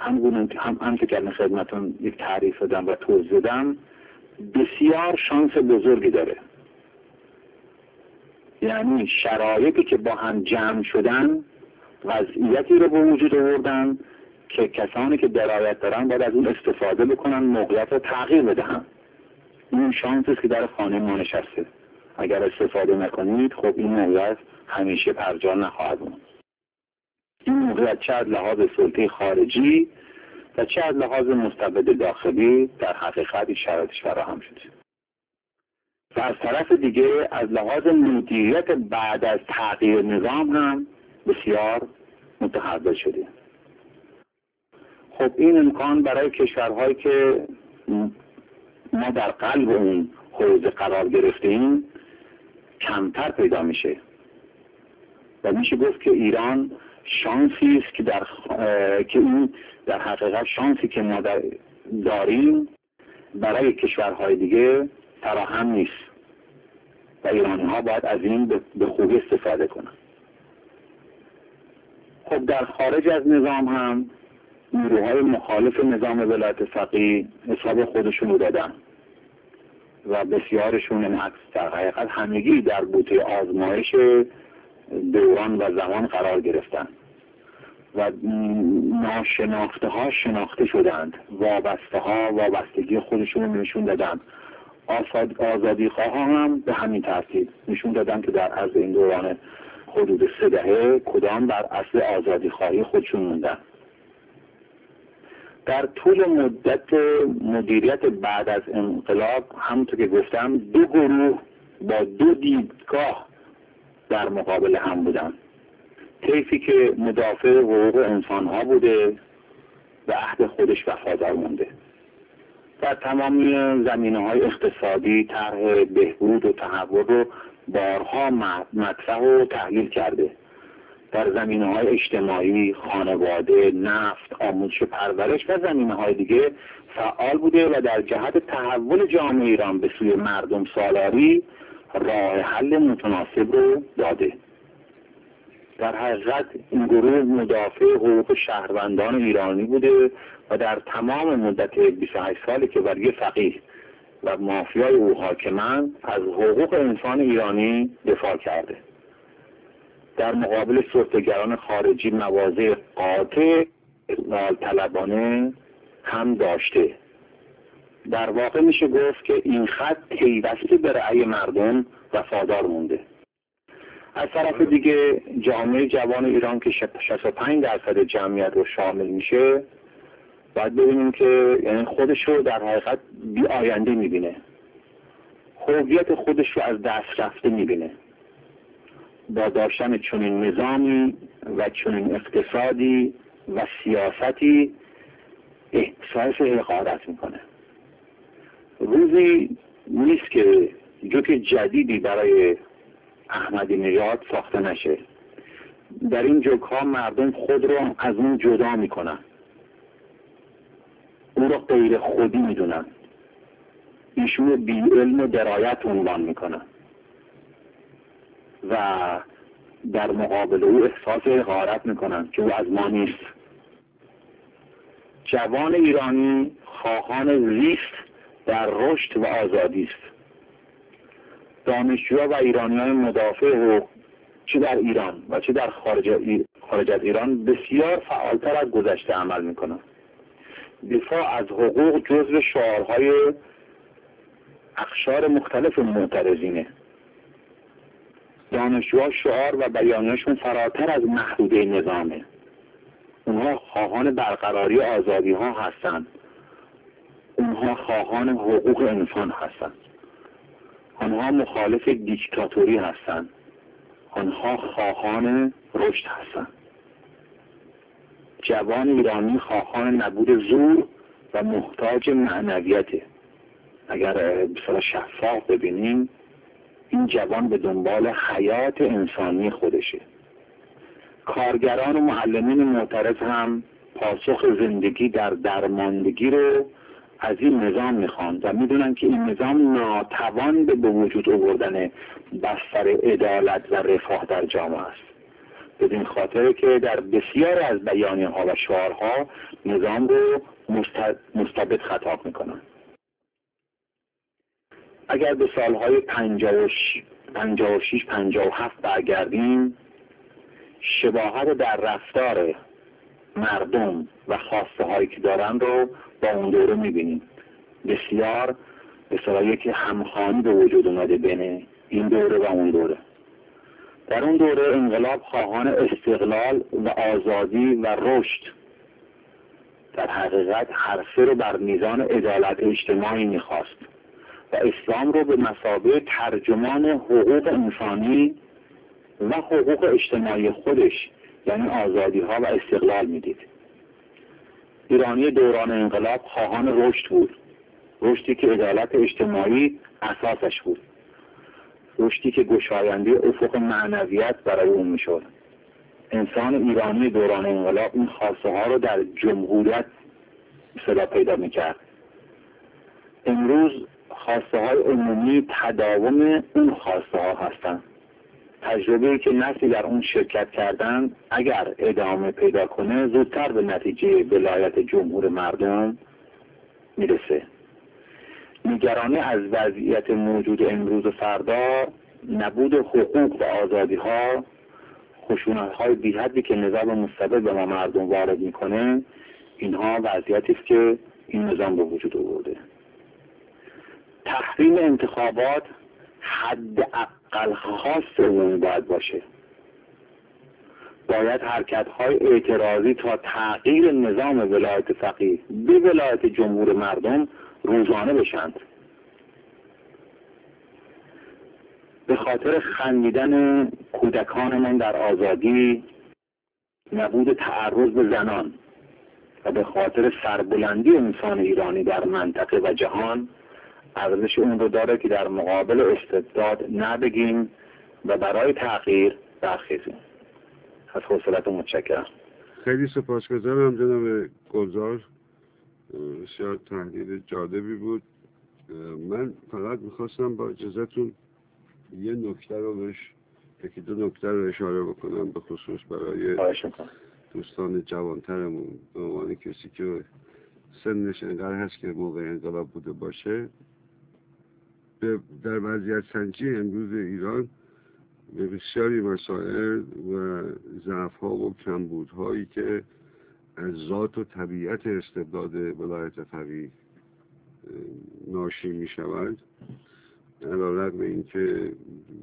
هم که خدمتون یک تعریف دادم و توضیح دادم، بسیار شانس بزرگی داره. یعنی شرایطی که با هم جمع شدن وضعیتی رو به وجود آوردن که کسانی که درایت دارن باید از اون استفاده بکنن، موقعیت رو تغییر بدهن. این شانسی است که در خانه ما نشسته. اگر استفاده نکنید خب این موقعیت همیشه پرجا نخواهد بود. این موقعیت چه از لحاظ سلطه خارجی و چه از لحاظ مستبد داخلی در حقیقت شرایطش فراهم شده. و از طرف دیگه از لحاظ مدیریت بعد از تغییر نظام هم بسیار متحول شده. خب این امکان برای کشورهایی که ما در قلب اون حوزه قرار گرفتیم کمتر پیدا میشه و میشه گفت که ایران شانسی است که این در حقیقت شانسی که ما داریم برای کشورهای دیگه فراهم نیست و ایرانی ها باید از این به خوبی استفاده کنن. خب در خارج از نظام هم نیروهای مخالف نظام ولایت فقیه حساب خودشون رو دادن و بسیارشون این در حقیقت همگی در بوته آزمایش دوران و زمان قرار گرفتن و ناشناخته ها شناخته شدند، وابسته ها وابستگی خودشون رو نشون دادن. آزادی خواه هم به همین ترتیب نشون دادن که در عرض این دوران حدود 3 دهه کدام بر اصل آزادی خواهی خودشون موندن. در طول مدت مدیریت بعد از انقلاب همونطور که گفتم 2 گروه با 2 دیدگاه در مقابل هم بودن. طیفی که مدافع حقوق انسان ها بوده به عهد خودش وفادار مونده. در تمامی زمینه‌های اقتصادی طرح بهبود و تحول رو بارها مطرح و تحلیل کرده. در زمینه‌های اجتماعی، خانواده، نفت، آموزش و پرورش و زمینه‌های دیگه فعال بوده و در جهت تحول جامعه ایران به سوی مردم سالاری راه حل متناسب رو داده. در حقیقت این گروه مدافع حقوق شهروندان ایرانی بوده و در تمام مدت 28 سالی که بر یه فقیه و مافیای او حاکمند از حقوق انسان ایرانی دفاع کرده. در مقابل سلطه‌گران خارجی مواضع قاطع و طلبانه هم داشته. در واقع میشه گفت که این خط پیوسته به رأی مردم وفادار مونده. از طرف دیگه جامعه جوان ایران که 65% جمعیت رو شامل میشه باید ببینیم که یعنی خودش رو در حقیقت بی آینده میبینه، هویت خودش رو از دست رفته میبینه. با داشتن چنین نظامی و چنین اقتصادی و سیاستی احساس حقارت میکنه. روزی نیست که جوک جدیدی برای احمدی نژاد ساخته نشه. در این جوک ها مردم خود رو از اون جدا میکنن، اون رو غیر خودی میدونن، ایشون بی علم و درایت عنوان میکنن و در مقابل او احساس حقارت میکنن که او از ما نیست. جوان ایرانی خواهان زیست در رشد و آزادی است. دانشجوها و ایرانیان مدافع حقوق چه در ایران و چه در خارج از ایران بسیار فعالتر از گذشته عمل میکنن. دفاع از حقوق جزو شعارهای اقشار مختلف معترضینه. دانشجوها شعار و بیانیه‌شون فراتر از محدوده نظامه. اونها خواهان برقراری آزادی ها هستند. اونها خواهان حقوق انسان هستند. آنها مخالف دیکتاتوری هستند. آنها خواهان رشد هستند. جوان ایرانی خواهان نبود زور و محتاج معنویته. اگر بسیار شفاف ببینیم این جوان به دنبال حیات انسانی خودشه. کارگران و معلمین معترض هم پاسخ زندگی در درماندگی رو از این نظام میخوان و میدونن که این نظام ناتوان به وجود آوردن بستر عدالت و رفاه در جامعه است. بدین خاطر که در بسیار از بیانیه ها و شعارها نظام رو مستبد خطاب میکنن. اگر به سالهای 56-57 برگردیم، شباهت در رفتار مردم و خواسته هایی که دارن رو با اون دوره میبینیم. بسیار به صلاح یک همخوانی به وجود اومده بین این دوره و اون دوره. در اون دوره انقلاب خواهان استقلال و آزادی و رشد، در حقیقت هر سه رو بر میزان عدالت اجتماعی میخواست و اسلام رو به مثابه ترجمان حقوق انسانی و حقوق اجتماعی خودش، یعنی آزادی ها و استقلال میدید. ایرانی دوران انقلاب خواهان رشد بود، رشدی که عدالت اجتماعی اساسش بود، رشدی که گشاینده افق معنویت برای اون میشد. انسان ایرانی دوران انقلاب این خواسته ها رو در جمهوریت صدا پیدا میکرد. امروز خواسته های عمومی تداوم اون خواسته ها هستند. تجربه‌ای که نسلی در اون شرکت کردن اگر ادامه پیدا کنه زودتر به نتیجه ولایت جمهور مردم میرسه. نگرانی از وضعیت موجود امروز و فردا، نبود حقوق و آزادی ها، خشونت های بی حدی که نظام مستبد به ما مردم وارد میکنه، اینها وضعیتی است که این نظام به وجود آورده. تحریم انتخابات حداقل خاص عمومی باید باشه. باید حرکت‌های اعتراضی تا تغییر نظام ولایت فقیه به ولایت جمهور مردم روزانه بشند. به خاطر خندیدن کودکانمان در آزادی، نبود تعرض به زنان و به خاطر سربلندی انسان ایرانی در منطقه و جهان، ارزش اون رو داره که در مقابل استبداد نبگیم و برای تغییر برخیزیم. از حوصلتون متشکرم. خیلی سپاسگزارم جناب گلزار، بسیار تحلیل جالبی بود. من فقط میخواستم با اجازهتون یه نکته رو یکی دو نکته رو اشاره بکنم، به خصوص برای دوستان جوانترمون، به عنوان کسی که سنش انقدر هست که موقع انقلاب بوده باشه. در وضعیت سنجی امروز ایران به بسیاری مسائل و ضعف‌ها و کمبودهایی که از ذات و طبیعت استبداد ولایت فقیه ناشی می شود، علیرغم اینکه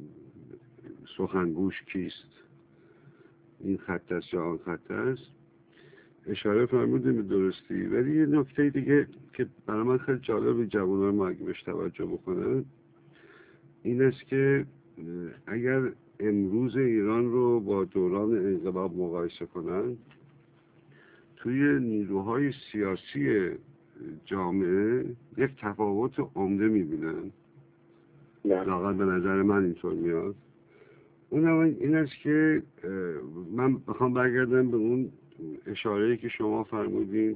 سخنگوش کیست، این خط است یا آن خط است، اشاره فرمودیم به درستی. ولی یه نکته دیگه که برای من خیلی جالب، جوانان ما اگه بهش توجه بکنن، این است که اگر امروز ایران رو با دوران انقلاب مقایسه کنن، توی نیروهای سیاسی جامعه یک تفاوت عمده میبینن. واقعا به نظر من اینطور میاد. اونم این است که من بخوام برگردم به اون اشاره‌ای که شما فرمودین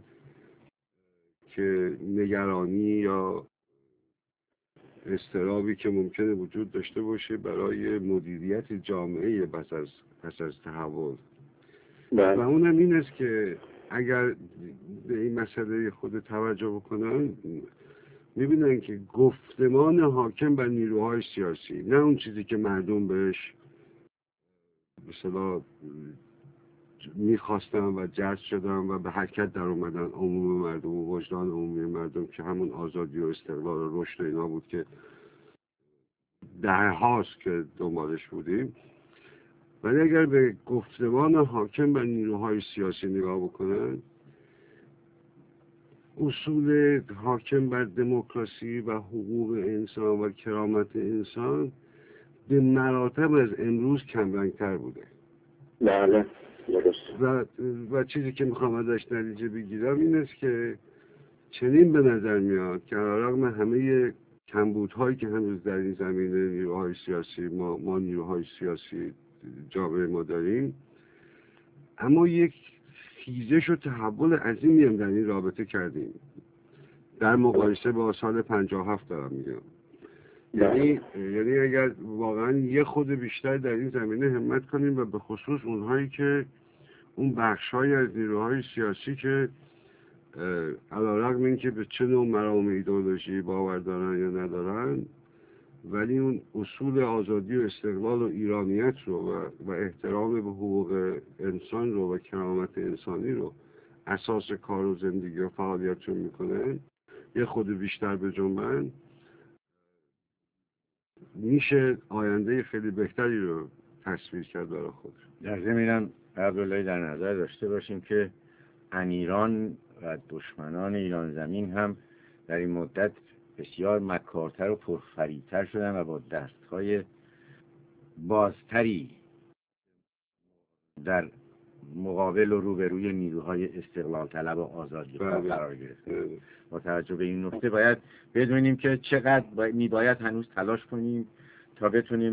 که نگرانی یا اضطرابی که ممکنه وجود داشته باشه برای مدیریت جامعه پس از تحول. و اونم این است که اگر به این مسئله خود توجه بکنن، میبینن که گفتمان حاکم بر نیروهای سیاسی، نه اون چیزی که مردم بهش به اصطلاح میخواستن و جذب شدن و به حرکت در اومدن، عموم مردم و وجدان عمومی مردم، که همون آزادی و استقلال و رشد و اینا بود که دههاست که دنبالش بودیم. ولی اگر به گفتمان حاکم بر نیروهای سیاسی نگاه بکنن، اصول حاکم بر دموکراسی و حقوق انسان و کرامت انسان به مراتب از امروز کمرنگ‌تر بوده. بله درست. و چیزی که میخوام ازش نتیجه بگیرم این است که چنین به نظر میاد که علیرغم همه کمبودهایی که هنوز در این زمینه نیروهای سیاسی ما نیروهای سیاسی جامعه ما داریم، اما یک خیزش و تحول عظیمی هم در این رابطه کردیم در مقایسه با سال 57 دارم میگم. یعنی اگر واقعا یه خود بیشتر در این زمینه همت کنیم و به خصوص اونهایی که اون بخش‌های از نیروهای سیاسی که علیرغم اینکه به چه نوع مرام ایدئولوژی باور دارن یا ندارن، ولی اون اصول آزادی و استقلال و ایرانیت رو و احترام به حقوق انسان رو و کرامت انسانی رو اساس کار و زندگی و فعالیتشون میکنن، یه خود بیشتر به جنبن، میشه آینده خیلی بهتری رو تصویر کرد برای خود. در ضمن عبدالله در نظر داشته باشیم که امیران و دشمنان ایران زمین هم در این مدت بسیار مکارتر و پرفریب‌تر شدن و با دستهای بازتری در مقابل و روبروی نیروهای استقلال طلب و آزادی قرار گرفتن. با توجه به این نکته باید بدونیم که چقدر میباید هنوز تلاش کنیم تا بتونیم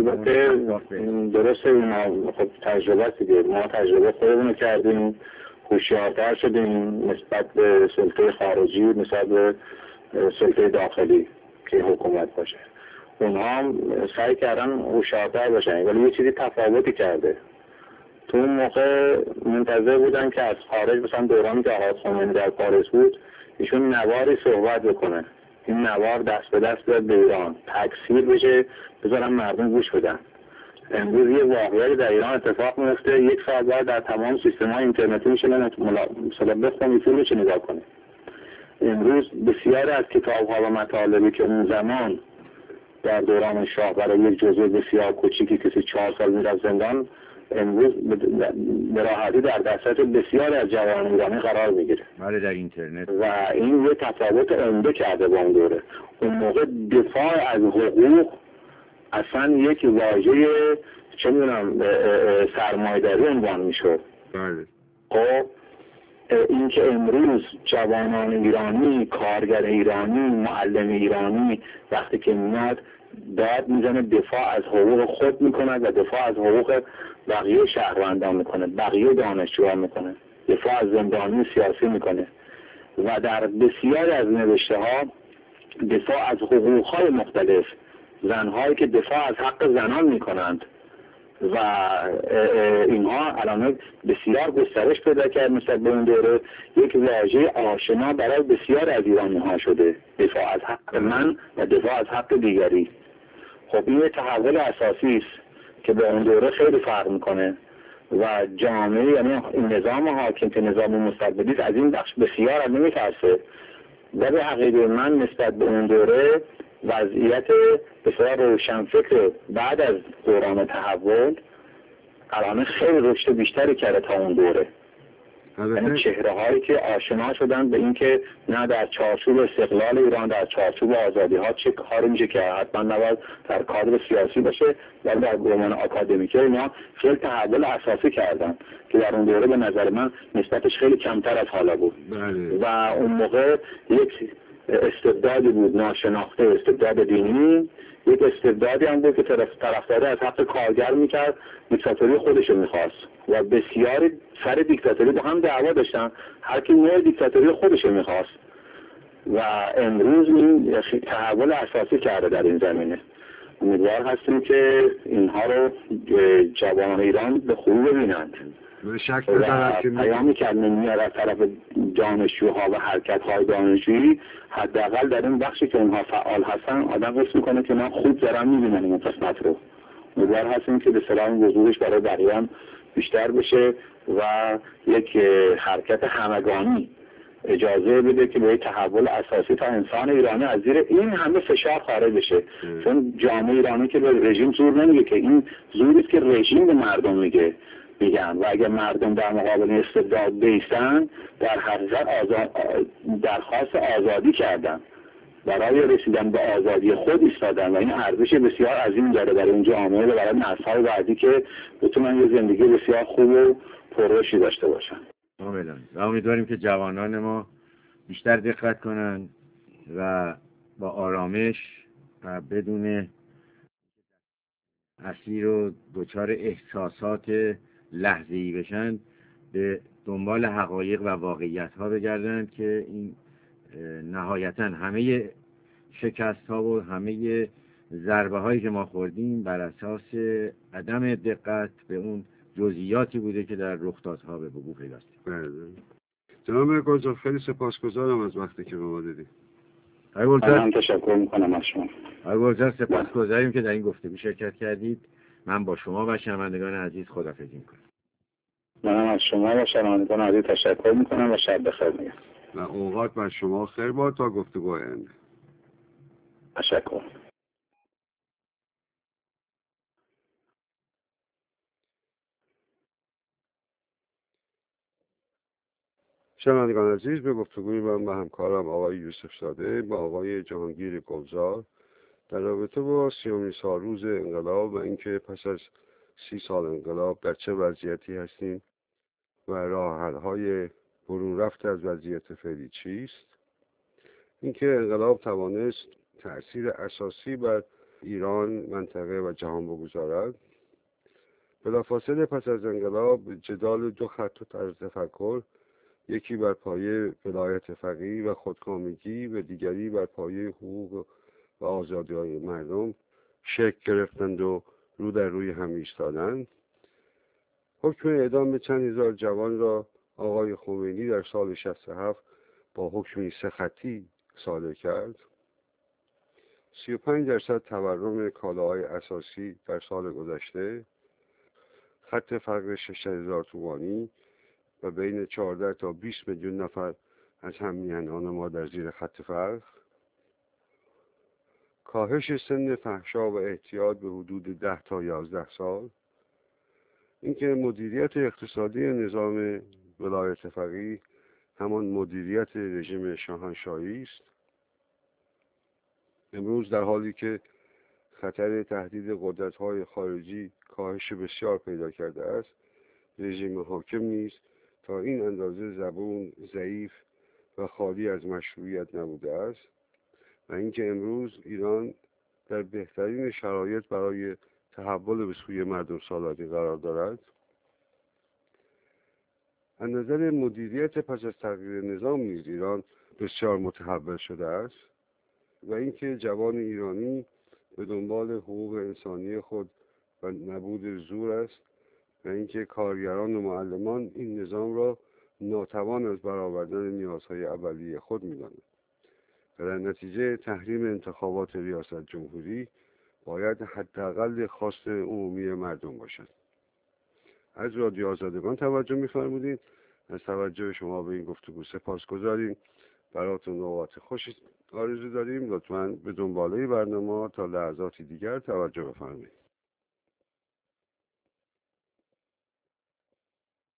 درسته. ما خب تجربه دیگه، ما تجربه خودمون کردیم، هوشیارتر شدیم نسبت به سلطه خارجی، نسبت به سلطه داخلی که حکومت باشه. اونها هم سعی کردن هوشیارتر باشن، ولی یه چیزی تفاوتی کرده. تو اون موقع منتظر بودن که از خارج، مثلا دورانی که آقای خمینی در پاریس بود، ایشون نواری صحبت بکنه، این نوار دست به دست بیاد به ایران، تکثیر بشه، بذارن مردم گوش بدن. امروز یه واقعی در ایران اتفاق میفته، یک ساعت بعد در تمام سیستم‌های اینترنتی میشه مثلا بخونی، فیلم میشه نگاه کنی. امروز بسیاری از کتاب‌ها و مطالبی که اون زمان در دوران شاه برای یک جزء بسیار کوچیکی کسی 4 سال میرفت زندان، امروز به راحتی در دسترس بسیاری از جوانان ایرانی قرار میگیره. بله، در اینترنت. و این یه تفاوت عمده کرده با اون دوره. اون موقع دفاع از حقوق اصلا یک واژه چه میدونم سرمایه‌داری عنوان میشد. بله. خب این که امروز جوانان ایرانی، کارگر ایرانی، معلم ایرانی وقتی که میاد داد میزنه، دفاع از حقوق خود میکنه و دفاع از حقوق بقیه شهروندان میکنه، بقیه دانشجوها میکنه، دفاع از زندانی سیاسی میکنه و در بسیاری از نوشته ها دفاع از حقوق های مختلف، زنهایی که دفاع از حق زنان میکنند و اینها الان بسیار گسترش پیدا کرد. مثلا به اون دوره یک واژه آشنا برای بسیار از ایرانی ها شده، دفاع از حق من و دفاع از حق دیگری. خب این یه تحول اساسی است که به اون دوره خیلی فرق میکنه و جامعه، یعنی این نظام حاکم که نظام مستبدی است، از این بخش بسیار نمیترسه و به عقیده من نسبت به اون دوره وضعیت بسیار روشنفکر بعد از دوران تحول الان خیلی رشد بیشتری کرده تا اون دوره. یعنی چهره هایی که آشنا شدن به این که نه در چارچوب استقلال ایران، در چارچوب آزادی ها چه کاری میشه که حتما نباید در کادر سیاسی باشه، ولی در گمان آکادمیکه اینا خیلی تحول اساسی کردن که در اون دوره به نظر من نسبتش خیلی کمتر از حالا بود. و اون موقع یک استبدادی بود ناشناخته، استبداد دینی، یک استبدادی هم بود که طرفداری از حق کارگر میکرد، دیکتاتوری خودشو میخواست و بسیاری سر دیکتاتوری با هم دعوا داشتن، هر کی نوع دیکتاتوری خودشو میخواست و امروز این تحول اساسی کرده در این زمینه. امیدوار هستیم که اینها رو جوانان ایران به خوب ببینند و پیامی که میاد از طرف دانشجوها و حرکت‌های دانشجویی، حداقل در این بخشی که اونها فعال هستن آدم حس میکنه که من خوب دارم میبینم این قسمت رو. امیدوار هستیم که به صلاح وضوحش برای بقیه هم بیشتر بشه و یک حرکت همگانی اجازه بده که به تحول اساسی تا انسان ایرانی از زیر این همه فشار خارج بشه. چون جامعه ایرانی که به رژیم زور نمیگه، که این زوری است که رژیم به مردم میگن و اگر مردم در مقابل استبداد بیستن در حقیقت درخواست آزادی کردن، برای رسیدن به آزادی خود ایستادن و این ارزش بسیار عظیم داره برای این جامعه و برای نسل‌های بعدی که بتونن یه زندگی بسیار خوب و پررشدی داشته باشن. کاملا. و امیدواریم که جوانان ما بیشتر دقت کنن و با آرامش و بدون اسیر و دچار احساسات لحظه‌ای بشن به دنبال حقایق و واقعیت‌ها بگردن که این نهایتاً همه شکست‌ها و همه ضربه هایی که ما خوردیم بر اساس عدم دقت به اون جزئیاتی بوده که در رخدادها به وقوع پیوسته. جناب گلزار خیلی سپاسگزارم از وقتی که به ما دیدید. من تشکر میکنم از شما. آقای گلزار سپاسگزاریم که در این گفتگو شرکت کردید. من با شما و شنوندگان عزیز خداحافظی میکنم. من از شما و شنوندگان عزیز تشکر میکنم و شب بخیر میگم. و اوقات بر شما خیر باد تا گفتگو آینده. تشکر. شنوندگان عزیز، به گفتگوی من با همکارم آقای یوسف زاده با آقای جهانگیر گلزار در رابطه با 30مین سالروز انقلاب و اینکه پس از 30 سال انقلاب در چه وضعیتی هستیم و راه حل‌های برون رفت از وضعیت فعلی چیست، اینکه انقلاب توانست تأثیر اساسی بر ایران، منطقه و جهان بگذارد. بلافاصله پس از انقلاب جدال دو خط و طرز تفکر، یکی بر پایه ولایت فقیه و خودکامگی و دیگری بر پایه حقوق و آزادی‌های مردم شکل گرفتند و رو در روی هم ایستادند. حکم اعدام به چند هزار جوان را آقای خمینی در سال 67 با حکمی 3 خطی صادر کرد. 35% تورم کالاهای اساسی در سال گذشته، خط فقر 6,000 تومانی و بین 14 تا 20 میلیون نفر از هممیهنان ما در زیر خط فقر، کاهش سن فحشا و اعتیاد به حدود 10 تا 11 سال، اینکه مدیریت اقتصادی نظام ولایت فقیه همان مدیریت رژیم شاهنشاهی است. امروز در حالی که خطر تهدید قدرت‌های خارجی کاهش بسیار پیدا کرده است، رژیم حاکم نیز تا این اندازه زبون، ضعیف و خالی از مشروعیت نبوده است و اینکه امروز ایران در بهترین شرایط برای تحول به سوی مردم سالاری قرار دارد. از نظر مدیریت پس از تغییر نظام نیز ایران بسیار متحول شده است و اینکه جوان ایرانی به دنبال حقوق انسانی خود و نبود زور است و اینکه کارگران و معلمان این نظام را ناتوان از برآوردن نیازهای اولیه خود می‌دانند و در نتیجه تحریم انتخابات ریاست جمهوری باید حداقل خواست عمومی مردم باشد. از رادیو آزادگان توجه می‌فرمودید. از توجه شما به این گفتگو سپاسگزاریم. براتون اوقات خوشی آرزو داریم. لطفاً به دنباله برنامه تا لحظاتی دیگر توجه بفرمایید.